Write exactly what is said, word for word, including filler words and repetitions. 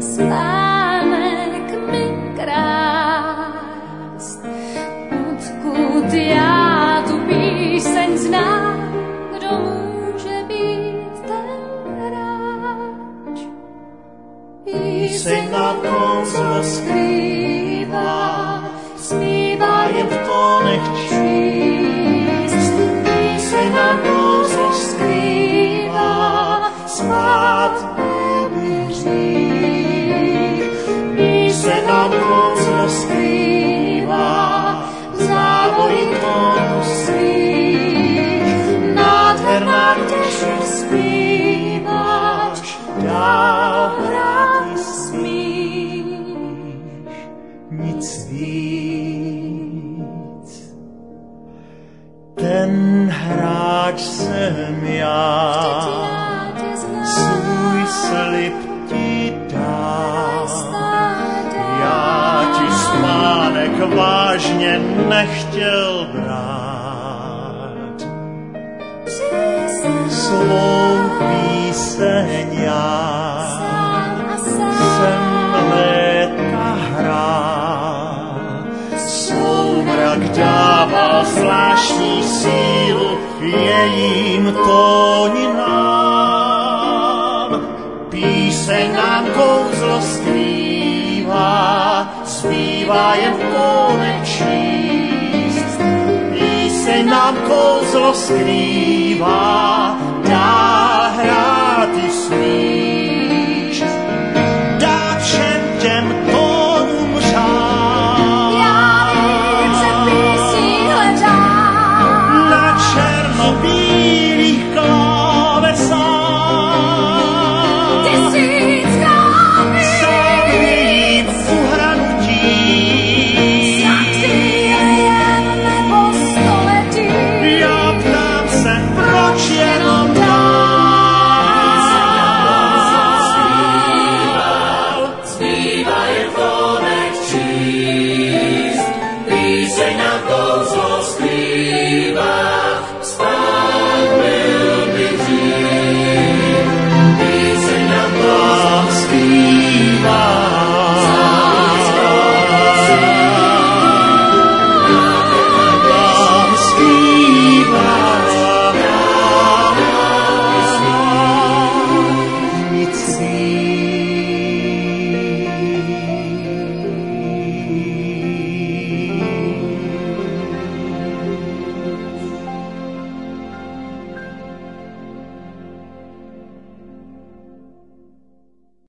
spánek mi krást. Odkud já tu píseň znám, kdo může být ten hráč? Píseň na kouzlo skrývá, zpívá jen v tónech číst. Píseň na kouzlo skrývá, spát by hřích. Píseň na kouzlo skrývá, v závoji tónu svých. Nádherná, když zpíváš, dál hrát smíš. Nic víc. Ten hráč jsem já, svůj slib ti dám. Já ti spánek vážně nechtěl brát. Svou píseň já jsem léta hrál. Soumrak dával zvláštní sílu jejím tóninám. Píseň nám kouzlo skrývá, zpívá jen v tónech číst. Píseň nám kouzlo skrývá, dá